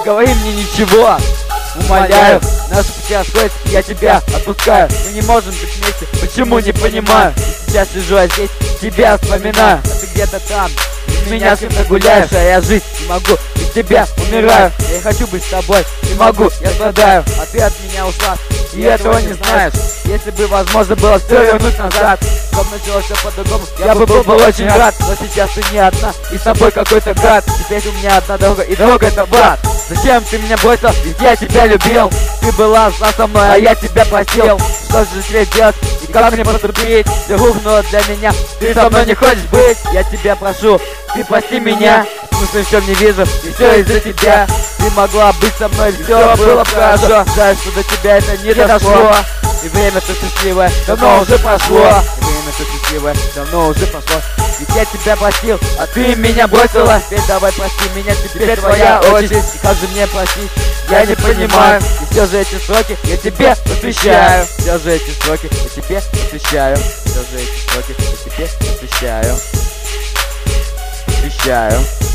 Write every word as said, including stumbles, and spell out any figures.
говори мне ничего. Умоляю, наши пути расходятся, я тебя отпускаю. Мы не можем быть вместе, почему не понимаю. И сейчас сижу, а здесь тебя вспоминаю. А ты где-то там, без меня с кем-то гуляешь, а я жить не могу, без тебя умираю. Я хочу быть с тобой, не могу, я страдаю, а ты от меня ушла, и этого не знаешь. Если бы возможно было все вернуть назад, чтобы началось все по-другому, я бы был, был очень рад. Но сейчас ты не одна, и с тобой какой-то гад. Теперь у меня одна дорога, и дорога это в ад. Зачем ты меня бросил, ведь я тебя любил. Ты была зла со мной, а я тебя простил. Что же тебе делать, и как мне поступить? Ты рухнула для меня, ты со мной не хочешь быть. Я тебя прошу, ты прости меня. Смысла в чем не вижу, и все из-за тебя. Ты могла быть со мной, все было хорошо. Жаль, что до тебя это не дошло. И время-то счастливое давно уже прошло. И время-то счастливое давно уже прошло. Ведь я тебя простил, а ты меня бросила. Теперь давай прости меня, теперь твоя очередь. И как же мне простить, я не понимаю. И все же эти сроки я тебе посвящаю. Все же эти сроки я тебе посвящаю. Все же эти сроки я тебе посвящаю. Посвящаю.